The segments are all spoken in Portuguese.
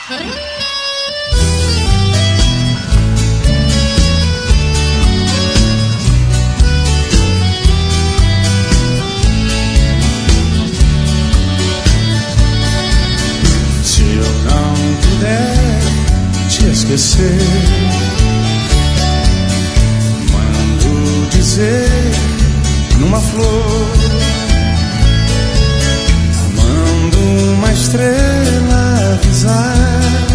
Se eu não puder te esquecer, mando dizer numa flor, mando uma estrela avisar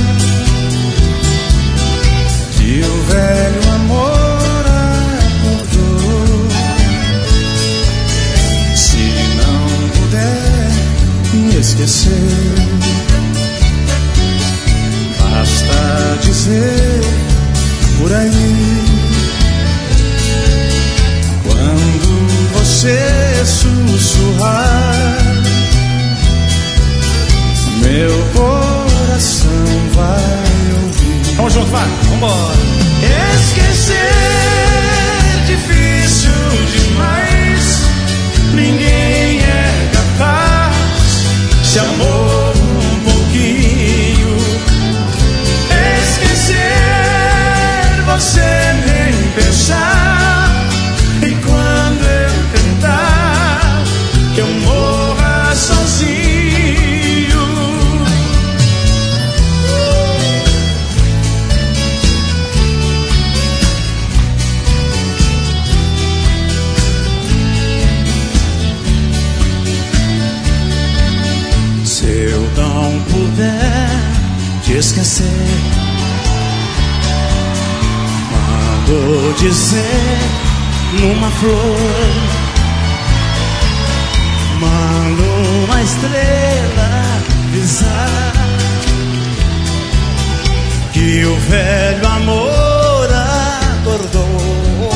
que o velho amor acordou. Se não puder me esquecer, basta dizer por aí, quando você sussurrar, meu coração vai ouvir. Vamos junto, vai, vambora. Esquecer difícil demais, ninguém é capaz. Se amor um pouquinho, esquecer você nem pensar. E quando eu tentar, que eu morra sozinho. Se eu não puder te esquecer, mando dizer numa flor, mando uma estrela avisar que o velho amor acordou.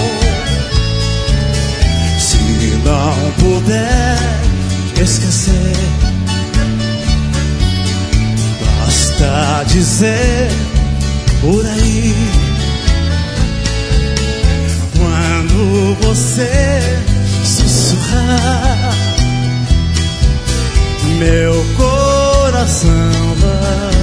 Se não puder esquecer, basta dizer por aí, quando você sussurrar, meu coração vai